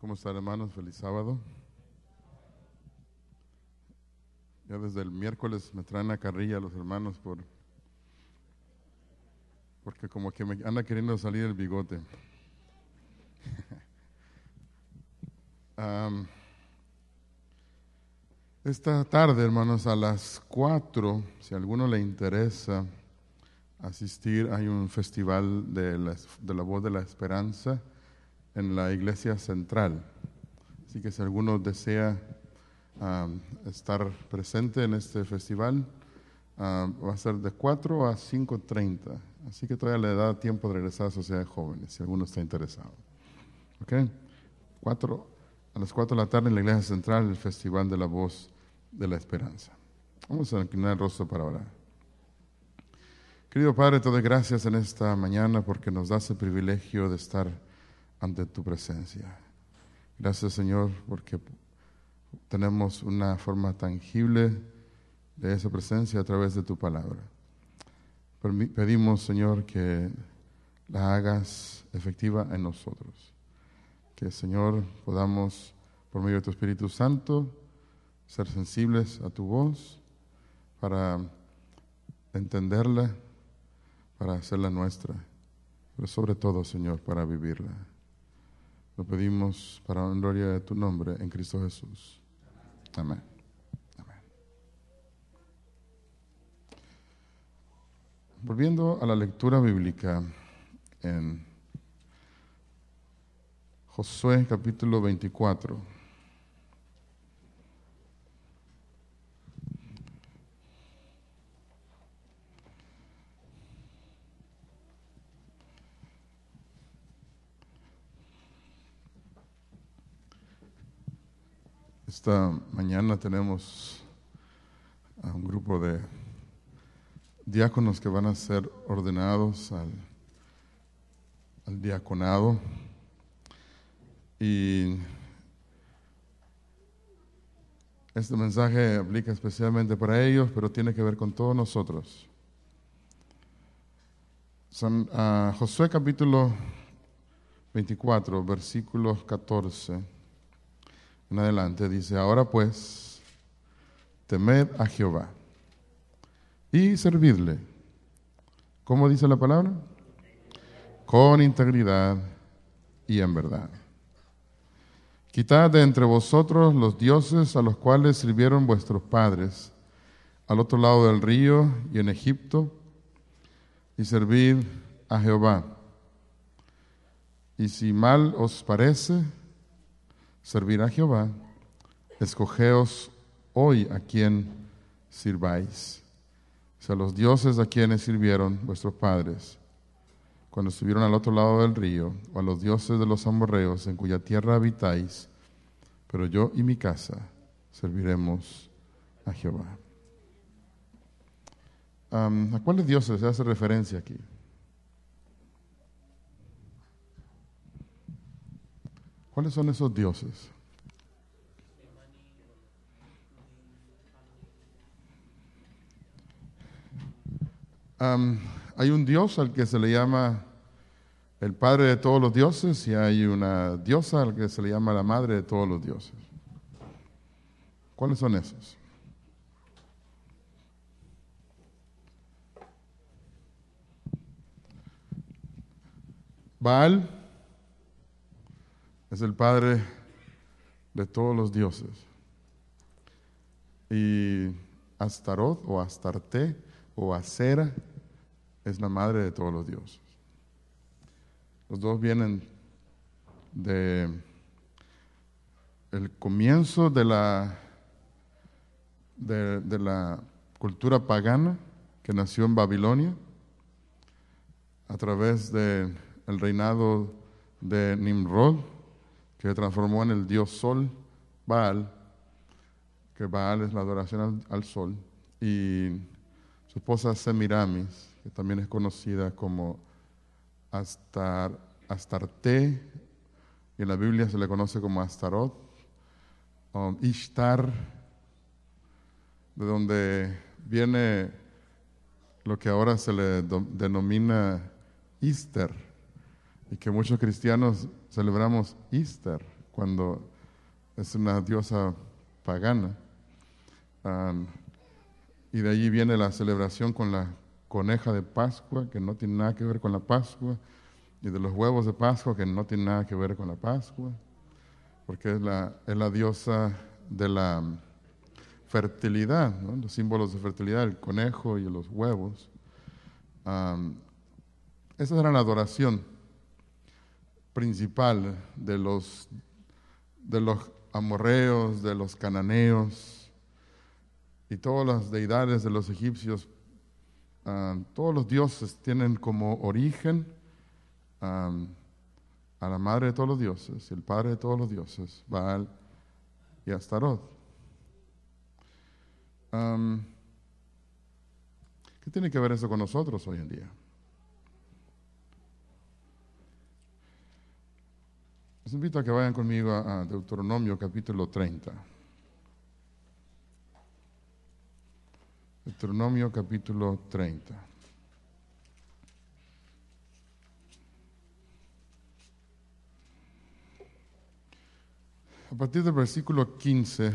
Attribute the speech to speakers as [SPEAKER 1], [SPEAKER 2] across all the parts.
[SPEAKER 1] ¿Cómo están, hermanos? Feliz sábado. Ya desde el miércoles me traen a carrilla los hermanos porque como que me anda queriendo salir el bigote. Esta tarde, hermanos, a las 4, si a alguno le interesa asistir, hay un festival de la Voz de la Esperanza en la Iglesia Central. Así que si alguno desea estar presente en este festival, va a ser de 4 a 5:30. Así que todavía le da tiempo de regresar a Sociedad de Jóvenes, si alguno está interesado. ¿Ok? A las 4 de la tarde en la Iglesia Central, el Festival de la Voz de la Esperanza. Vamos a inclinar el rostro para orar. Querido Padre, te doy gracias en esta mañana porque nos das el privilegio de estar ante tu presencia. Gracias, Señor, porque tenemos una forma tangible de esa presencia a través de tu palabra. Pedimos, Señor, que la hagas efectiva en nosotros. Que, Señor, podamos, por medio de tu Espíritu Santo, ser sensibles a tu voz para entenderla, para hacerla nuestra, pero sobre todo, Señor, para vivirla. Lo pedimos para la gloria de tu nombre en Cristo Jesús. Amén. Amén. Volviendo a la lectura bíblica en Josué capítulo 24. Esta mañana tenemos a un grupo de diáconos que van a ser ordenados al diaconado, y este mensaje aplica especialmente para ellos, pero tiene que ver con todos nosotros. Josué capítulo 24, versículos 14 en adelante, dice: ahora pues, temed a Jehová y servidle. ¿Cómo dice la palabra? Con integridad y en verdad. Quitad de entre vosotros los dioses a los cuales sirvieron vuestros padres al otro lado del río y en Egipto, y servid a Jehová. Y si mal os parece servir a Jehová, escogeos hoy a quién sirváis. O sea, los dioses a quienes sirvieron vuestros padres cuando estuvieron al otro lado del río, o a los dioses de los amorreos en cuya tierra habitáis, pero yo y mi casa serviremos a Jehová. ¿A cuáles dioses se hace referencia aquí? ¿Cuáles son esos dioses? Hay un dios al que se le llama el padre de todos los dioses, y hay una diosa al que se le llama la madre de todos los dioses. ¿Cuáles son esos? Baal es el padre de todos los dioses, y Astarot o Astarte o Acera es la madre de todos los dioses. Los dos vienen de el comienzo de la cultura pagana que nació en Babilonia a través del reinado de Nimrod, que se transformó en el dios sol, Baal, que Baal es la adoración al sol, y su esposa Semiramis, que también es conocida como Astarte, y en la Biblia se le conoce como Astarot, Ishtar, de donde viene lo que ahora se le denomina Easter, y que muchos cristianos celebramos Easter cuando es una diosa pagana. Y de allí viene la celebración con la coneja de Pascua, que no tiene nada que ver con la Pascua, y de los huevos de Pascua, que no tiene nada que ver con la Pascua, porque es la diosa de la fertilidad, ¿no? Los símbolos de fertilidad, el conejo y los huevos. Esa era la adoración principal de los amorreos, de los cananeos y todas las deidades de los egipcios. Todos los dioses tienen como origen a la madre de todos los dioses y el padre de todos los dioses, Baal y Astarot. ¿Qué tiene que ver eso con nosotros hoy en día? Les invito a que vayan conmigo a Deuteronomio capítulo 30. Deuteronomio capítulo 30. A partir del versículo 15,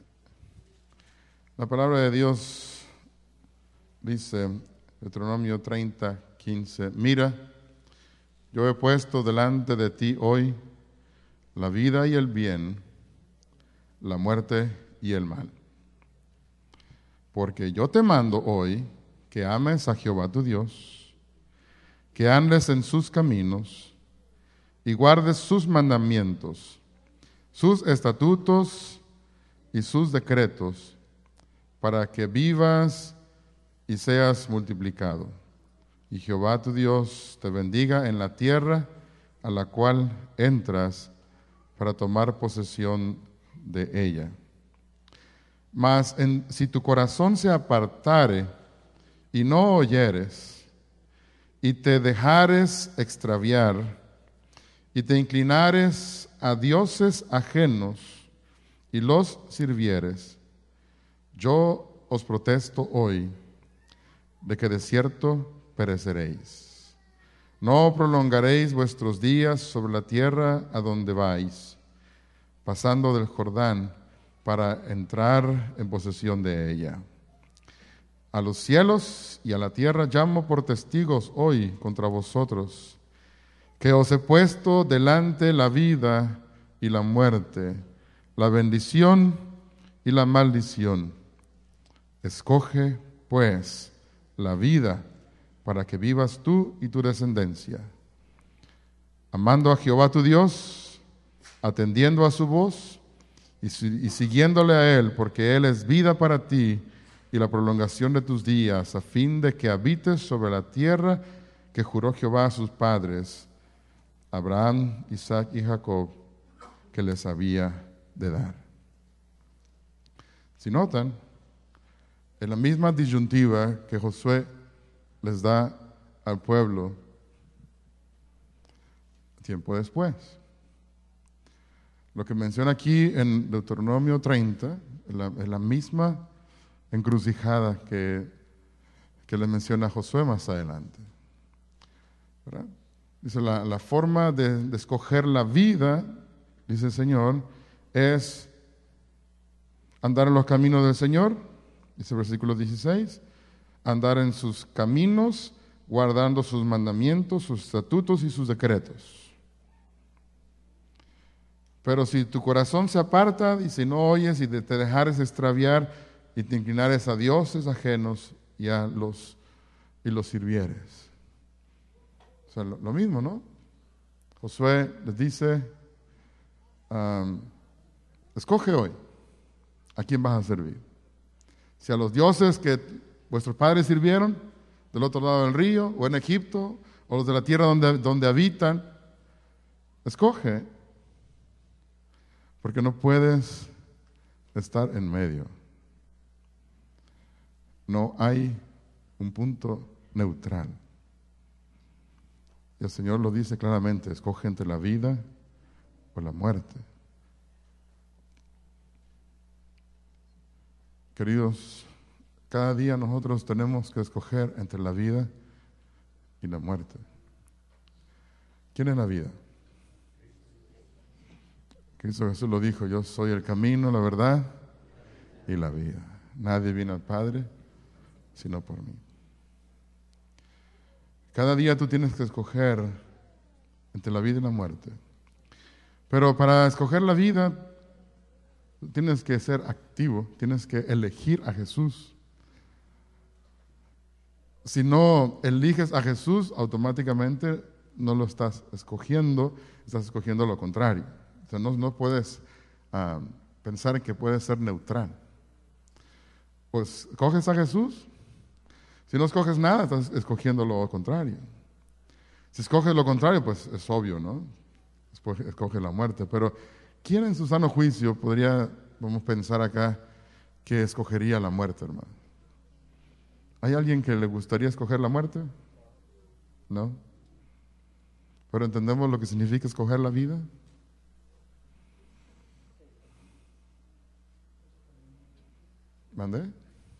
[SPEAKER 1] la palabra de Dios dice, Deuteronomio 30, 15, mira, yo he puesto delante de ti hoy la vida y el bien, la muerte y el mal. Porque yo te mando hoy que ames a Jehová tu Dios, que andes en sus caminos y guardes sus mandamientos, sus estatutos y sus decretos, para que vivas y seas multiplicado. Y Jehová tu Dios te bendiga en la tierra a la cual entras para tomar posesión de ella. Mas si tu corazón se apartare y no oyeres, y te dejares extraviar, y te inclinares a dioses ajenos, y los sirvieres, yo os protesto hoy, de que de cierto pereceréis. No prolongaréis vuestros días sobre la tierra a donde vais, pasando del Jordán, para entrar en posesión de ella. A los cielos y a la tierra llamo por testigos hoy contra vosotros, que os he puesto delante la vida y la muerte, la bendición y la maldición. Escoge, pues, la vida para que vivas tú y tu descendencia, amando a Jehová tu Dios, atendiendo a su voz, y siguiéndole a Él, porque Él es vida para ti y la prolongación de tus días, a fin de que habites sobre la tierra que juró Jehová a sus padres, Abraham, Isaac y Jacob, que les había de dar. Si notan, en la misma disyuntiva que Josué les da al pueblo tiempo después. Lo que menciona aquí en Deuteronomio 30 es la misma encrucijada que le menciona Josué más adelante, ¿verdad? Dice, la forma de escoger la vida, dice el Señor, es andar en los caminos del Señor, dice el versículo 16, andar en sus caminos, guardando sus mandamientos, sus estatutos y sus decretos. Pero si tu corazón se aparta y si no oyes y te dejares extraviar y te inclinares a dioses ajenos y los sirvieres. O sea, lo mismo, ¿no? Josué les dice, escoge hoy a quién vas a servir. Si a los dioses que vuestros padres sirvieron del otro lado del río o en Egipto o los de la tierra donde habitan, escoge. Porque no puedes estar en medio. No hay un punto neutral. Y el Señor lo dice claramente, escoge entre la vida o la muerte. Queridos, cada día nosotros tenemos que escoger entre la vida y la muerte. ¿Quién es la vida? Cristo Jesús lo dijo, yo soy el camino, la verdad y la vida. Nadie viene al Padre sino por mí. Cada día tú tienes que escoger entre la vida y la muerte. Pero para escoger la vida, tienes que ser activo, tienes que elegir a Jesús. Si no eliges a Jesús, automáticamente no lo estás escogiendo lo contrario. O sea, no puedes pensar en que puedes ser neutral. Pues, ¿escoges a Jesús? Si no escoges nada, estás escogiendo lo contrario. Si escoges lo contrario, pues es obvio, ¿no? Escoge la muerte. Pero, ¿quién en su sano juicio vamos a pensar acá, que escogería la muerte, hermano? ¿Hay alguien que le gustaría escoger la muerte? ¿No? ¿Pero entendemos lo que significa escoger la vida? ¿Mandé?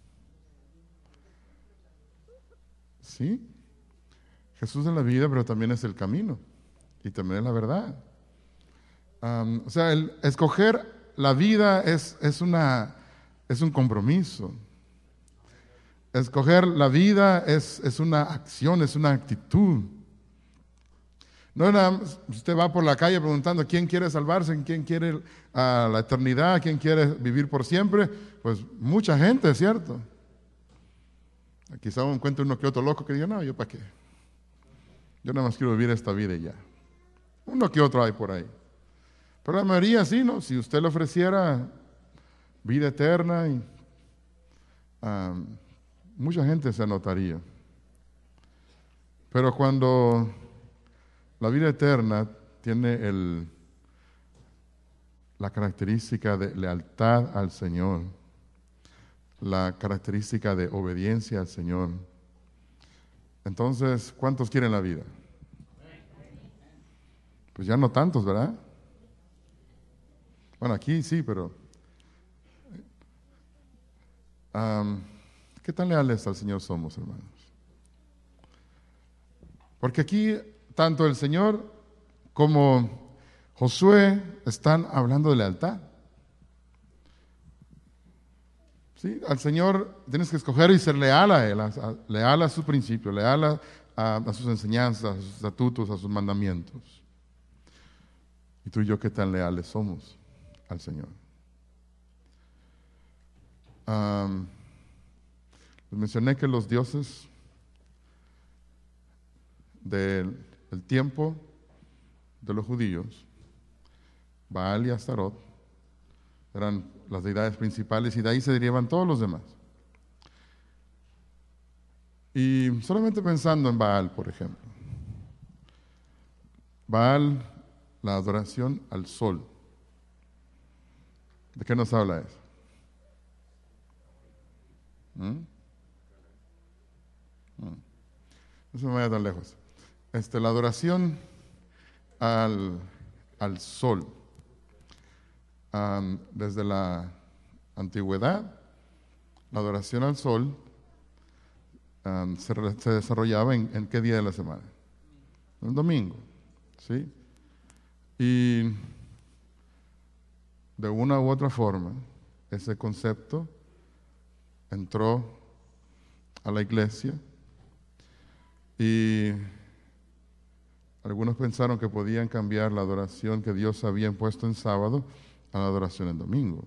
[SPEAKER 1] Sí. Jesús es la vida, pero también es el camino. Y también es la verdad. O sea, el escoger la vida es un compromiso. Escoger la vida es una acción, es una actitud. No es nada más, usted va por la calle preguntando quién quiere salvarse, quién quiere la eternidad, quién quiere vivir por siempre. Pues mucha gente, es cierto. Quizá uno encuentre uno que otro loco que diga, no, ¿yo para qué? Yo nada más quiero vivir esta vida y ya. Uno que otro hay por ahí. Pero la mayoría sí, ¿no? Si usted le ofreciera vida eterna, mucha gente se anotaría. Pero cuando la vida eterna tiene la característica de lealtad al Señor, la característica de obediencia al Señor, entonces, ¿cuántos quieren la vida? Pues ya no tantos, ¿verdad? Bueno, aquí sí, pero ¿qué tan leales al Señor somos, hermanos? Porque aquí tanto el Señor como Josué están hablando de lealtad. ¿Sí? Al Señor tienes que escoger y ser leal a Él, leal a su principio, leal a sus enseñanzas, a sus estatutos, a sus mandamientos. ¿Y tú y yo qué tan leales somos al Señor? Les mencioné que los dioses del tiempo de los judíos, Baal y Astarot, eran las deidades principales y de ahí se derivan todos los demás. Y solamente pensando en Baal, por ejemplo. Baal, la adoración al sol. ¿De qué nos habla eso? No se me vaya tan lejos. La adoración al sol. Desde la antigüedad, la adoración al sol se desarrollaba en qué día de la semana. El domingo, ¿sí? Y de una u otra forma, ese concepto entró a la iglesia y algunos pensaron que podían cambiar la adoración que Dios había impuesto en sábado a la adoración en domingo.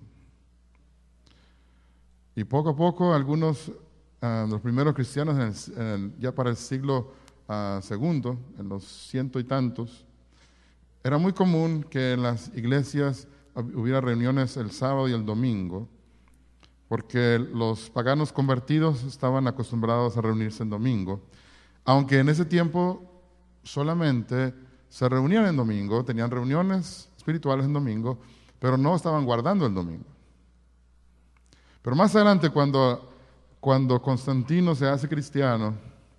[SPEAKER 1] Y poco a poco algunos, los primeros cristianos ya para el siglo segundo, en los ciento y tantos, era muy común que en las iglesias hubiera reuniones el sábado y el domingo, porque los paganos convertidos estaban acostumbrados a reunirse en domingo, aunque en ese tiempo solamente se reunían en domingo, tenían reuniones espirituales en domingo, pero no estaban guardando el domingo. Pero más adelante, cuando Constantino se hace cristiano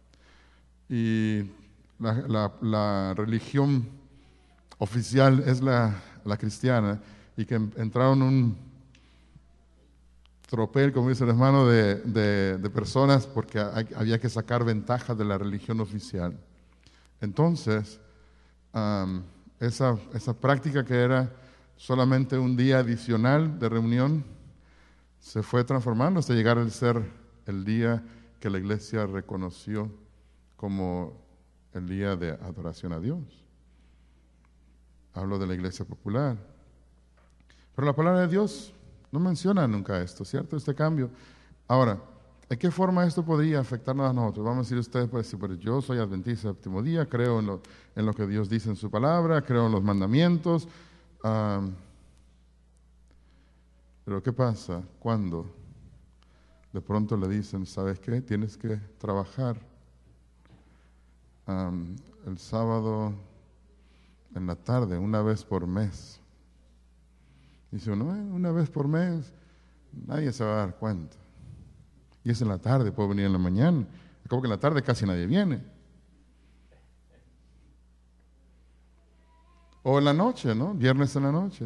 [SPEAKER 1] y la religión oficial es la cristiana, y que entraron un tropel, como dice el hermano, de personas porque había que sacar ventaja de la religión oficial. Entonces, esa práctica que era solamente un día adicional de reunión, se fue transformando hasta llegar a ser el día que la iglesia reconoció como el día de adoración a Dios. Hablo de la iglesia popular. Pero la palabra de Dios no menciona nunca esto, ¿cierto? Este cambio. Ahora, ¿de qué forma esto podría afectarnos a nosotros? Vamos a decir ustedes, pues yo soy adventista del séptimo día, creo en lo que Dios dice en su palabra, creo en los mandamientos. Pero ¿qué pasa cuando de pronto le dicen, ¿sabes qué? Tienes que trabajar el sábado en la tarde, una vez por mes. Dice uno, una vez por mes, nadie se va a dar cuenta. Y es en la tarde, puede venir en la mañana. Como que en la tarde casi nadie viene. O en la noche, ¿no? Viernes en la noche.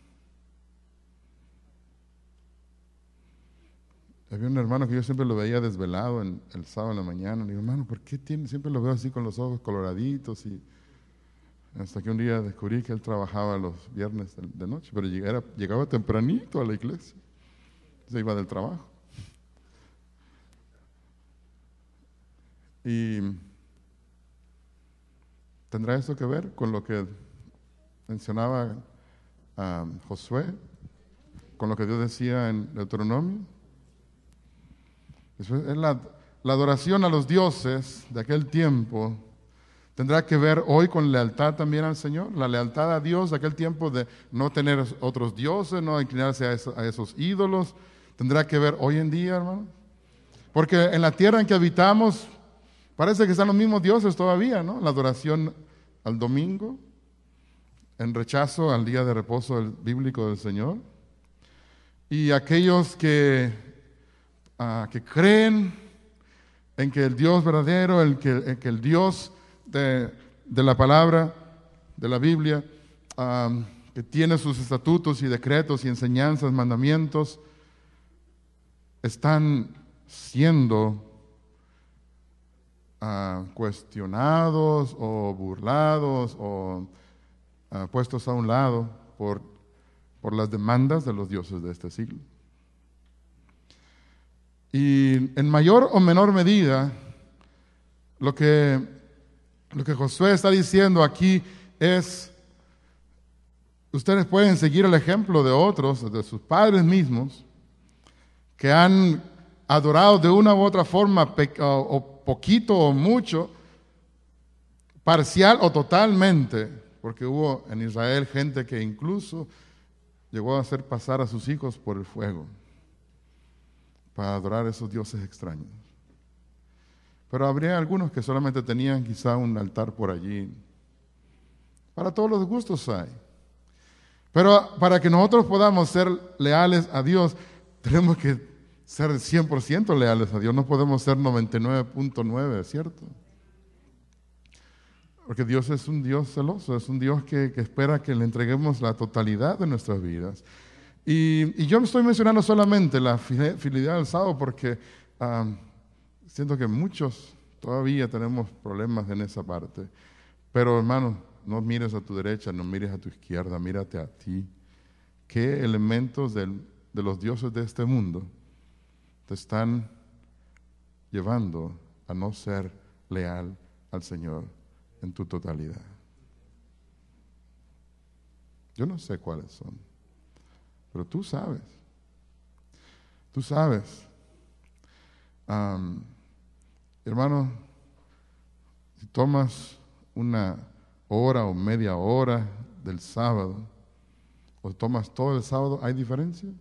[SPEAKER 1] Había un hermano que yo siempre lo veía desvelado el sábado en la mañana. Le digo, hermano, ¿por qué siempre lo veo así con los ojos coloraditos? Y hasta que un día descubrí que él trabajaba los viernes de noche, pero llegaba tempranito a la iglesia. Se iba del trabajo. Y ¿tendrá eso que ver con lo que mencionaba Josué? ¿Con lo que Dios decía en Deuteronomio? Es la adoración a los dioses de aquel tiempo. ¿Tendrá que ver hoy con lealtad también al Señor? La lealtad a Dios de aquel tiempo de no tener otros dioses, no inclinarse a esos ídolos. ¿Tendrá que ver hoy en día, hermano? Porque en la tierra en que habitamos parece que están los mismos dioses todavía, ¿no? La adoración al domingo, en rechazo al día de reposo bíblico del Señor. Y aquellos que creen en que el Dios verdadero, en que el Dios de la palabra, de la Biblia, que tiene sus estatutos y decretos y enseñanzas, mandamientos, están siendo cuestionados o burlados o puestos a un lado por las demandas de los dioses de este siglo. Y en mayor o menor medida, lo que Josué está diciendo aquí es, ustedes pueden seguir el ejemplo de otros, de sus padres mismos, que han adorado de una u otra forma, o poquito o mucho, parcial o totalmente, porque hubo en Israel gente que incluso llegó a hacer pasar a sus hijos por el fuego para adorar a esos dioses extraños. Pero habría algunos que solamente tenían quizá un altar por allí. Para todos los gustos hay. Pero para que nosotros podamos ser leales a Dios, tenemos que ser 100% leales a Dios. No podemos ser 99.9, ¿cierto? Porque Dios es un Dios celoso, es un Dios que espera que le entreguemos la totalidad de nuestras vidas. Y yo me estoy mencionando solamente la fidelidad al sábado porque siento que muchos todavía tenemos problemas en esa parte. Pero hermano, no mires a tu derecha, no mires a tu izquierda, mírate a ti. ¿Qué elementos de los dioses de este mundo te están llevando a no ser leal al Señor en tu totalidad? Yo no sé cuáles son, pero tú sabes. Tú sabes. Hermano, si tomas una hora o media hora del sábado, o tomas todo el sábado, ¿hay diferencia?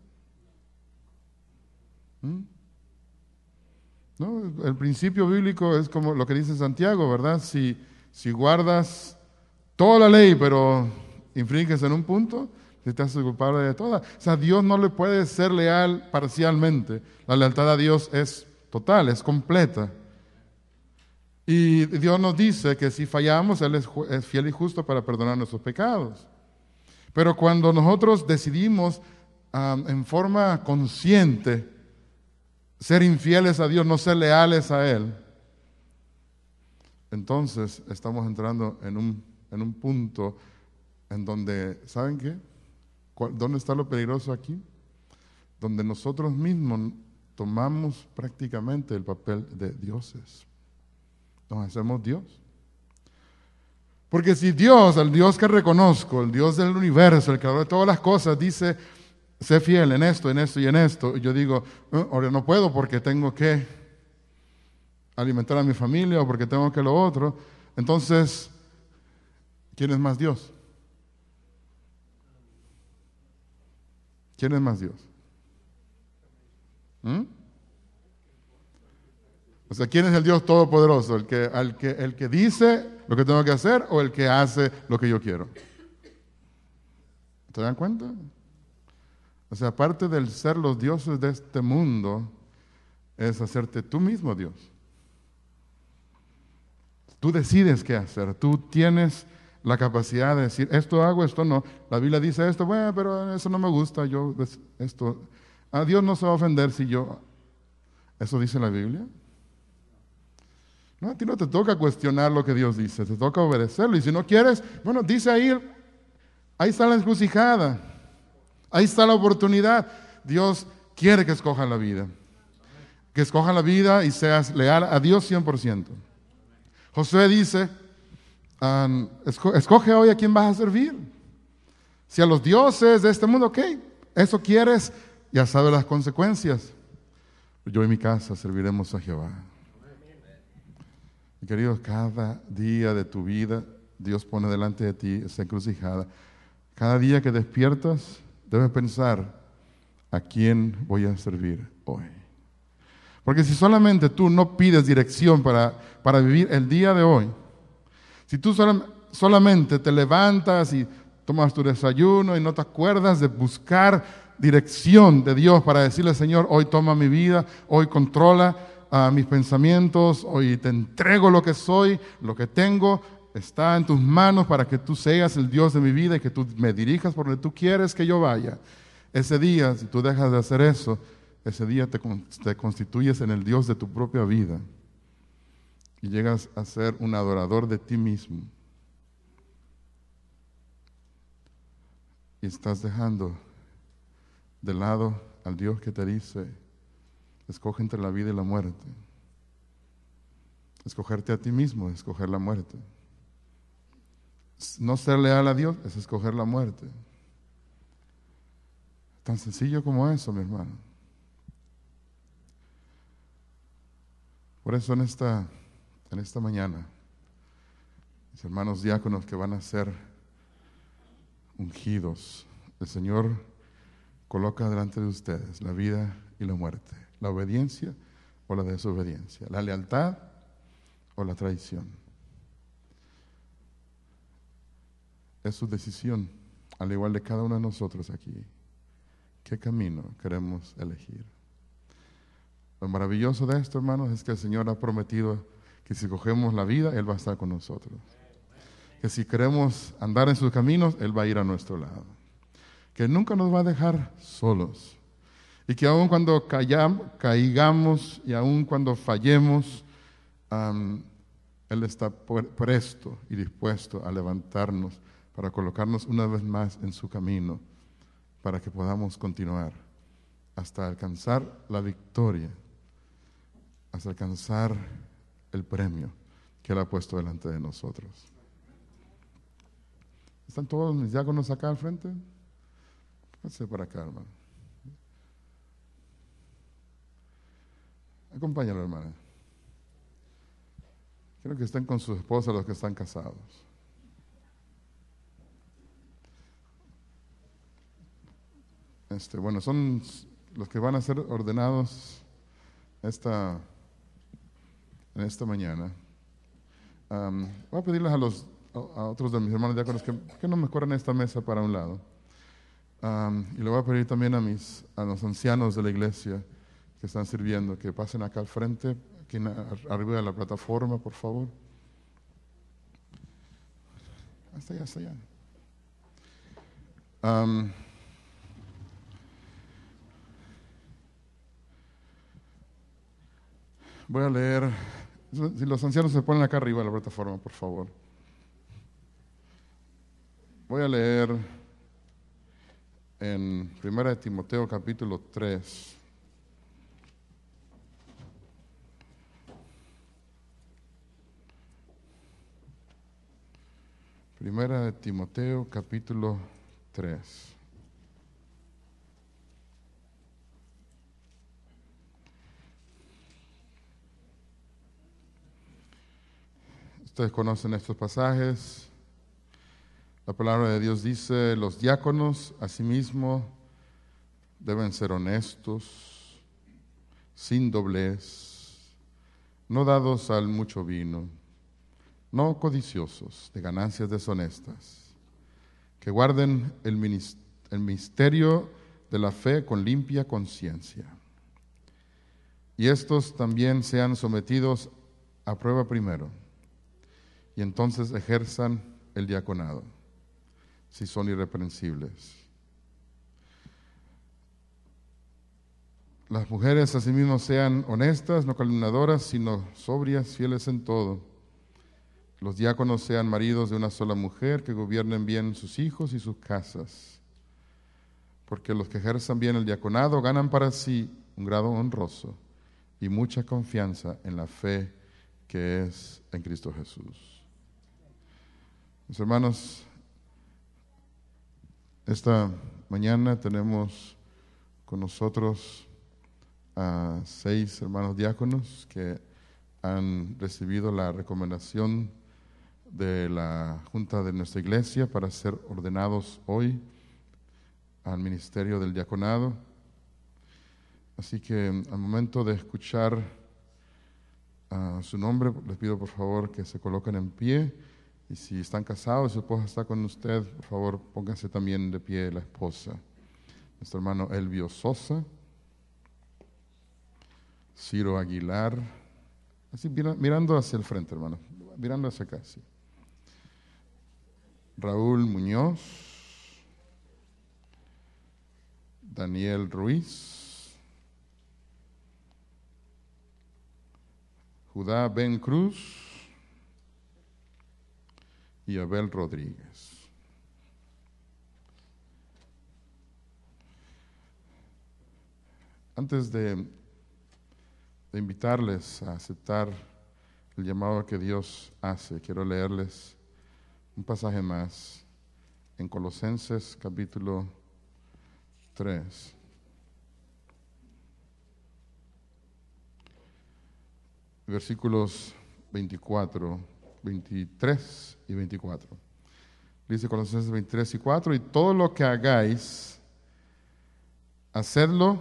[SPEAKER 1] No, el principio bíblico es como lo que dice Santiago, ¿verdad? Si guardas toda la ley, pero infringes en un punto, te haces culpable de toda. O sea, Dios no le puede ser leal parcialmente. La lealtad a Dios es total, es completa. Y Dios nos dice que si fallamos, Él es fiel y justo para perdonar nuestros pecados. Pero cuando nosotros decidimos en forma consciente ser infieles a Dios, no ser leales a Él, entonces estamos entrando en un punto en donde, ¿saben qué? ¿Dónde está lo peligroso aquí? Donde nosotros mismos tomamos prácticamente el papel de dioses. Nos hacemos Dios. Porque si Dios, el Dios que reconozco, el Dios del universo, el creador de todas las cosas, dice, sé fiel en esto, en esto y en esto, y yo digo, ahora no puedo porque tengo que alimentar a mi familia o porque tengo que lo otro, entonces, ¿quién es más Dios? ¿Quién es más Dios? O sea, ¿quién es el Dios todopoderoso? ¿El que dice lo que tengo que hacer o el que hace lo que yo quiero? ¿Se dan cuenta? O sea, aparte del ser los dioses de este mundo, es hacerte tú mismo Dios. Tú decides qué hacer, tú tienes la capacidad de decir, esto hago, esto no. La Biblia dice esto, bueno, pero eso no me gusta, a Dios no se va a ofender si yo... ¿Eso dice la Biblia? No, a ti no te toca cuestionar lo que Dios dice, te toca obedecerlo. Y si no quieres, bueno, dice ahí está la encrucijada, ahí está la oportunidad. Dios quiere que escojas la vida, que escojas la vida y seas leal a Dios 100%. Josué dice, escoge hoy a quién vas a servir. Si a los dioses de este mundo, ok, eso quieres, ya sabes las consecuencias. Yo y mi casa serviremos a Jehová. Y queridos, cada día de tu vida, Dios pone delante de ti esa encrucijada. Cada día que despiertas, debes pensar, ¿a quién voy a servir hoy? Porque si solamente tú no pides dirección para vivir el día de hoy, si tú solamente te levantas y tomas tu desayuno y no te acuerdas de buscar dirección de Dios para decirle, Señor, hoy toma mi vida, hoy controla mis pensamientos, hoy te entrego lo que soy, lo que tengo, está en tus manos para que tú seas el Dios de mi vida y que tú me dirijas por donde tú quieres que yo vaya. Ese día, si tú dejas de hacer eso, ese día te constituyes en el Dios de tu propia vida y llegas a ser un adorador de ti mismo. Y estás dejando de lado al Dios que te dice, escoge entre la vida y la muerte. Escogerte a ti mismo es escoger la muerte. No ser leal a Dios es escoger la muerte. Tan sencillo como eso, mi hermano. Por eso en esta mañana, mis hermanos diáconos que van a ser ungidos, el Señor coloca delante de ustedes la vida y la muerte, la obediencia o la desobediencia, la lealtad o la traición. Es su decisión, al igual de cada uno de nosotros aquí, qué camino queremos elegir. Lo maravilloso de esto, hermanos, es que el Señor ha prometido que si cogemos la vida, Él va a estar con nosotros. Que si queremos andar en sus caminos, Él va a ir a nuestro lado. Que nunca nos va a dejar solos. Y que aun cuando caigamos y aun cuando fallemos, Él está presto y dispuesto a levantarnos para colocarnos una vez más en su camino, para que podamos continuar hasta alcanzar la victoria, hasta alcanzar el premio que Él ha puesto delante de nosotros. ¿Están todos mis diáconos acá al frente? Pásense para acá, hermano. Acompáñalo, hermana. Quiero que estén con sus esposas los que están casados. Bueno, son los que van a ser ordenados en esta mañana. Voy a pedirles a otros de mis hermanos diáconos que no me corran esta mesa para un lado. Y le voy a pedir también a los ancianos de la iglesia que están sirviendo, que pasen acá al frente, aquí arriba de la plataforma, por favor. Hasta allá, hasta allá. Voy a leer, si los ancianos se ponen acá arriba de la plataforma, por favor. Voy a leer en 1 Timoteo capítulo 3. Primera de Timoteo capítulo 3. Ustedes conocen estos pasajes. La palabra de Dios dice: los diáconos asimismo deben ser honestos, sin doblez, no dados al mucho vino, no codiciosos de ganancias deshonestas, que guarden el misterio de la fe con limpia conciencia. Y estos también sean sometidos a prueba primero, y entonces ejerzan el diaconado, si son irreprensibles. Las mujeres asimismo sean honestas, no calumniadoras, sino sobrias, fieles en todo. Los diáconos sean maridos de una sola mujer, que gobiernen bien sus hijos y sus casas, porque los que ejerzan bien el diaconado ganan para sí un grado honroso y mucha confianza en la fe que es en Cristo Jesús. Mis hermanos, esta mañana tenemos con nosotros a 6 hermanos diáconos que han recibido la recomendación de la Junta de nuestra iglesia para ser ordenados hoy al ministerio del diaconado. Así que al momento de escuchar su nombre, les pido por favor que se coloquen en pie, y si están casados y su esposa está con usted, por favor pónganse también de pie la esposa. Nuestro hermano Elvio Sosa, Ciro Aguilar, así mirando hacia el frente, hermano, mirando hacia acá, sí. Raúl Muñoz, Daniel Ruiz, Judá Ben Cruz y Abel Rodríguez. Antes de invitarles a aceptar el llamado que Dios hace, quiero leerles un pasaje más en Colosenses capítulo 3. Versículos 24, 23 y 24. Dice Colosenses 23 y 4: y todo lo que hagáis, hacedlo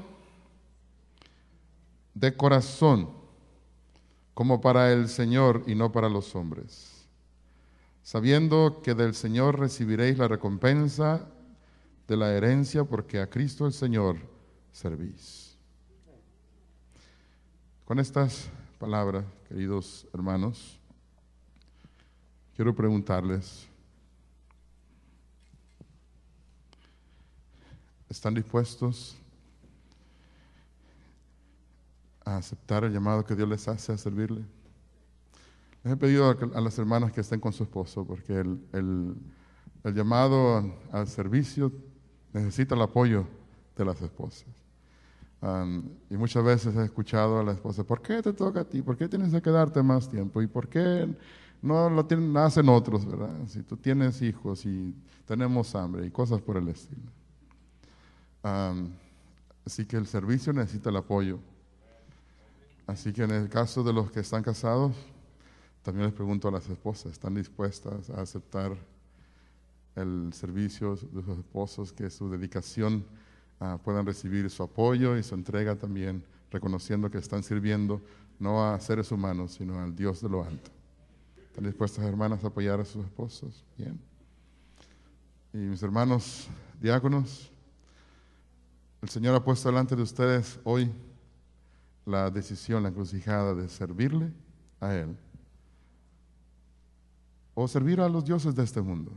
[SPEAKER 1] de corazón, como para el Señor y no para los hombres, sabiendo que del Señor recibiréis la recompensa de la herencia, porque a Cristo el Señor servís. Con estas palabras, queridos hermanos, quiero preguntarles: ¿están dispuestos a aceptar el llamado que Dios les hace a servirle? Les he pedido a las hermanas que estén con su esposo, porque el llamado al servicio necesita el apoyo de las esposas. Y muchas veces he escuchado a la esposa: ¿por qué te toca a ti? ¿Por qué tienes que quedarte más tiempo? ¿Y por qué no lo hacen otros, verdad? Si tú tienes hijos y tenemos hambre y cosas por el estilo. Así que el servicio necesita el apoyo. Así que en el caso de los que están casados, también les pregunto a las esposas: ¿están dispuestas a aceptar el servicio de sus esposos, que su dedicación puedan recibir su apoyo y su entrega también, reconociendo que están sirviendo no a seres humanos, sino al Dios de lo alto? ¿Están dispuestas, hermanas, a apoyar a sus esposos? Bien. Y mis hermanos diáconos, el Señor ha puesto delante de ustedes hoy la decisión, la encrucijada de servirle a Él o servir a los dioses de este mundo.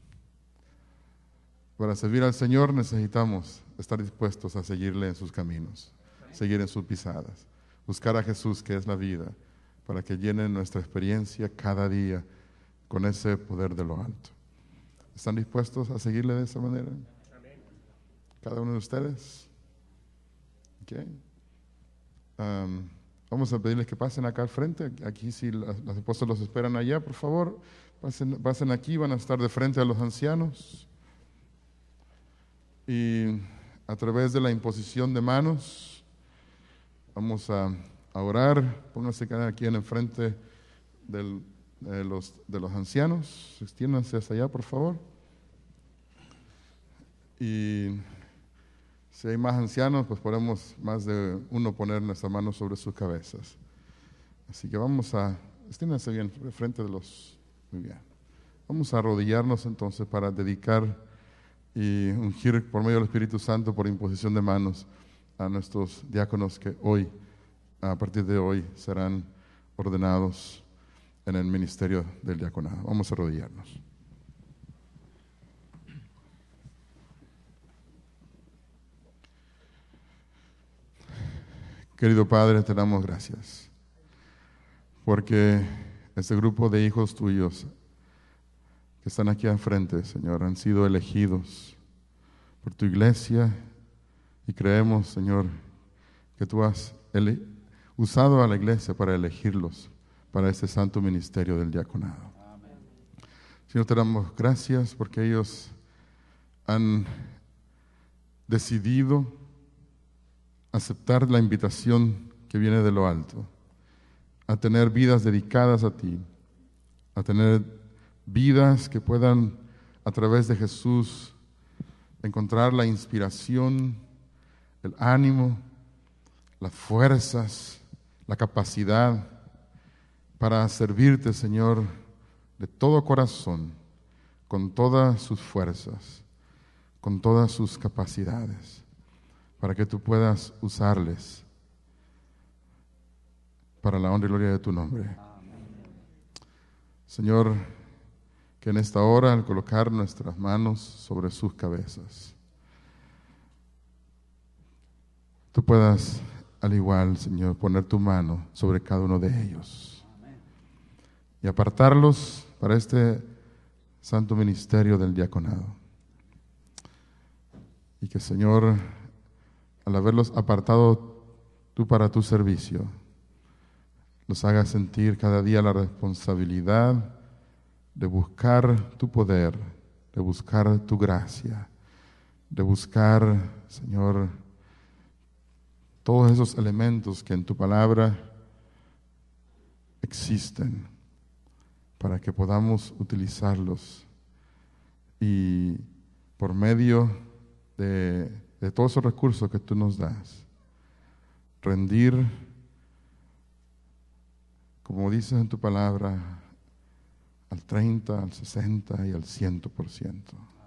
[SPEAKER 1] Para servir al Señor necesitamos estar dispuestos a seguirle en sus caminos, seguir en sus pisadas, buscar a Jesús, que es la vida, para que llene nuestra experiencia cada día con ese poder de lo alto. ¿Están dispuestos a seguirle de esa manera? Ok, cada uno de ustedes. Okay. Vamos a pedirles que pasen acá al frente. Aquí si las esposas los esperan allá, por favor. Pasen aquí, van a estar de frente a los ancianos. Y a través de la imposición de manos, vamos a orar. Pónganse cada quien enfrente de los ancianos. Extiéndanse hacia allá, por favor. Y si hay más ancianos, pues podemos más de uno poner nuestras manos sobre sus cabezas. Así que extiéndanse bien frente de los. Muy bien. Vamos a arrodillarnos entonces para dedicar y ungir por medio del Espíritu Santo, por imposición de manos, a nuestros diáconos que hoy, a partir de hoy, serán ordenados en el ministerio del diaconado. Vamos a arrodillarnos. Querido Padre, te damos gracias, porque este grupo de hijos tuyos que están aquí al frente, Señor, han sido elegidos por tu iglesia y creemos, Señor, que tú has usado a la iglesia para elegirlos para este santo ministerio del diaconado. Amén. Señor, te damos gracias porque ellos han decidido aceptar la invitación que viene de lo alto, a tener vidas dedicadas a ti, a tener vidas que puedan, a través de Jesús, encontrar la inspiración, el ánimo, las fuerzas, la capacidad para servirte, Señor, de todo corazón, con todas sus fuerzas, con todas sus capacidades, para que tú puedas usarles para la honra y gloria de tu nombre. Amén. Señor, que en esta hora, al colocar nuestras manos sobre sus cabezas, tú puedas, al igual, Señor, poner tu mano sobre cada uno de ellos. Amén. Y apartarlos para este santo ministerio del diaconado. Y que, Señor, al haberlos apartado tú para tu servicio, los hagas sentir cada día la responsabilidad de buscar tu poder, de buscar tu gracia, de buscar, Señor, todos esos elementos que en tu palabra existen para que podamos utilizarlos y por medio de todos esos recursos que tú nos das, rendir, como dices en tu palabra, al 30, al 60 y al 100%.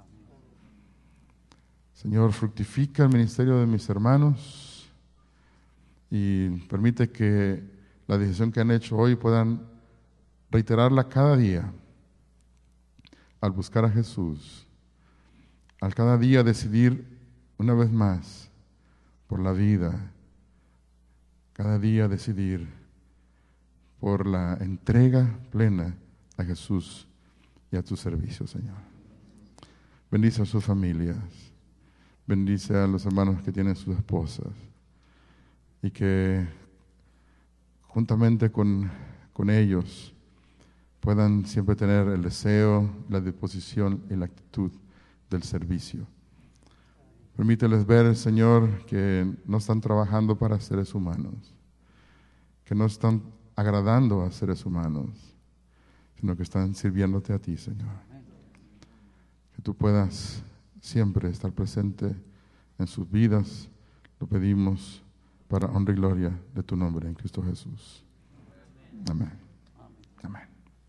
[SPEAKER 1] Señor, fructifica el ministerio de mis hermanos y permite que la decisión que han hecho hoy puedan reiterarla cada día al buscar a Jesús, al cada día decidir una vez más por la vida, cada día decidir por la entrega plena a Jesús y a tu servicio, Señor. Bendice a sus familias, bendice a los hermanos que tienen sus esposas y que juntamente con ellos puedan siempre tener el deseo, la disposición y la actitud del servicio. Permíteles ver, Señor, que no están trabajando para seres humanos, que no están agradando a seres humanos, sino que están sirviéndote a ti, Señor. Que tú puedas siempre estar presente en sus vidas, lo pedimos para honra y gloria de tu nombre en Cristo Jesús. Amén. Amén.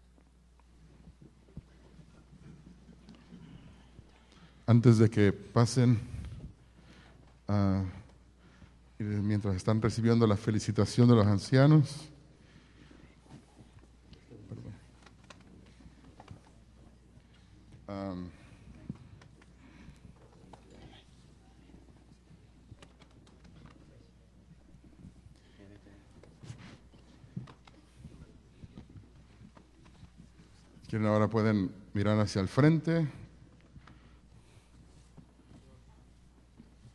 [SPEAKER 1] Antes de que pasen, y mientras están recibiendo la felicitación de los ancianos, quienes ahora pueden mirar hacia el frente.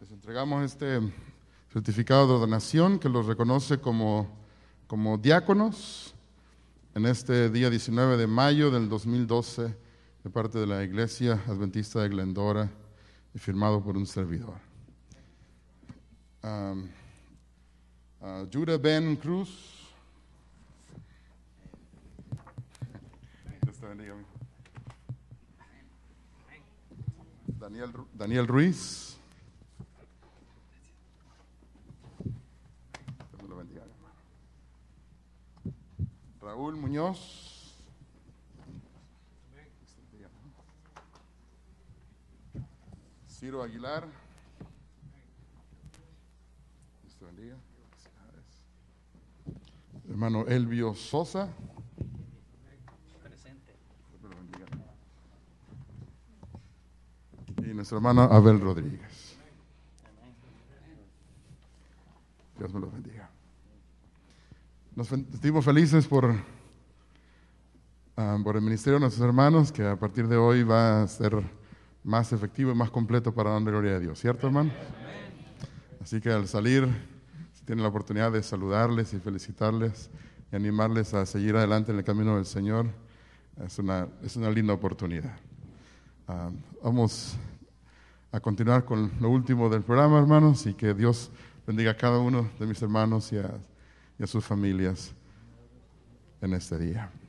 [SPEAKER 1] Les entregamos este certificado de ordenación que los reconoce como diáconos en este día 19 de mayo del 2012 de parte de la Iglesia Adventista de Glendora y firmado por un servidor. Judah Ben Cruz. Dios te bendiga, amigo. Daniel Ruiz. Dios me lo bendiga, hermano. Raúl Muñoz. Ciro Aguilar. Dios te bendiga. Hermano Elvio Sosa.
[SPEAKER 2] Presente.
[SPEAKER 1] Dios me lo bendiga. Y nuestro hermano Abel Rodríguez. Dios me los bendiga. Nos sentimos felices por el ministerio de nuestros hermanos, que a partir de hoy va a ser más efectivo y más completo para dar gloria a Dios. ¿Cierto, hermano? Así que al salir, si tienen la oportunidad de saludarles y felicitarles y animarles a seguir adelante en el camino del Señor, es una linda oportunidad. Vamos a continuar con lo último del programa, hermanos, y que Dios bendiga a cada uno de mis hermanos y a sus familias en este día.